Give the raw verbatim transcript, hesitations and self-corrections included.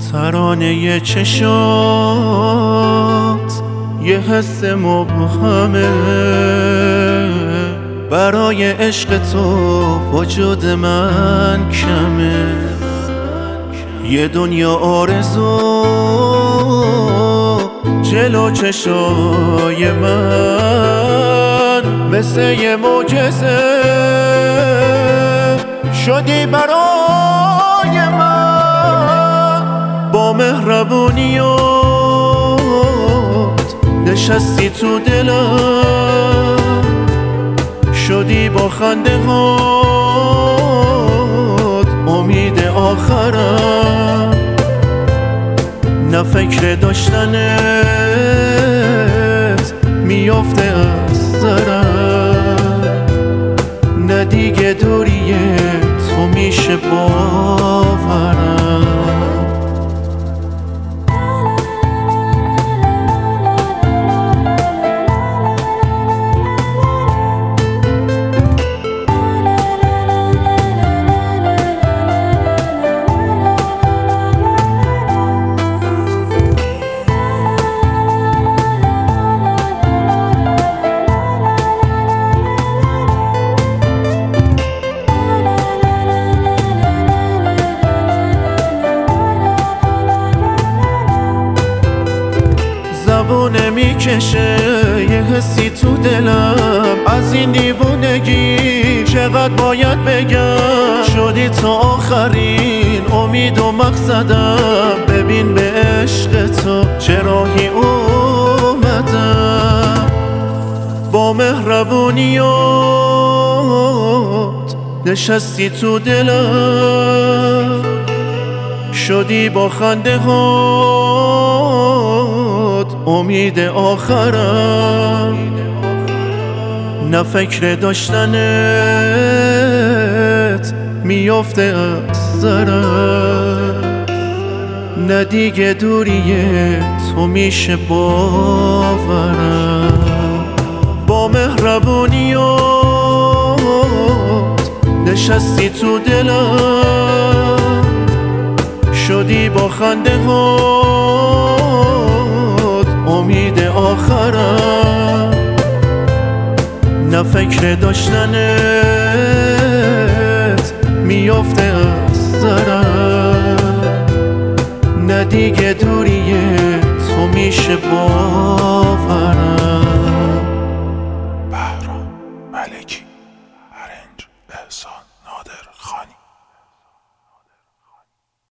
ترانه چشات یه حس مبهمه، برای عشق تو وجود من کمه. یه دنیا آرزو جلو چشای من، مثل یه معجزه شدی برای من. با مهربونیات نشستی تو دلم، شدی با خنده هات امید آخرم. نه فکر داشتنت میافته از سرم، نه دیگه دوری تو میشه باورم. زبونه میکشه یه حسی تو دلم، از این دیوونگی چقدر باید بگم. شدی تا آخرین امید و مقصدم، ببین به عشق تو چه راهی اومدم. با مهربونیات نشستی تو دلم، شدی با خنده هات امید آخرم. نه فکر داشتنت میافته از سرم، نه دیگه دوری تو میشه باورم. با مهربونیات نشستی تو دلم، شدی با خنده هات امید آخرم. نه فکر داشتنت میافته از سرم، نه دیگه دوری تو میشه باورم.